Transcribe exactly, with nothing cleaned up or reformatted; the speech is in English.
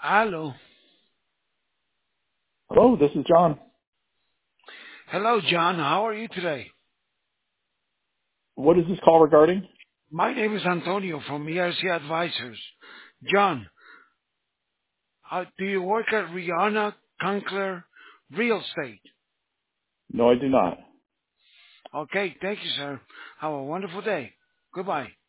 Hello. Hello, this is John. Hello, John. How are you today? What is this call regarding? My name is Antonio from E R C Advisors. John, uh, do you work at Rihanna Conkler Real Estate? No, I do not. Okay, thank you, sir. Have a wonderful day. Goodbye.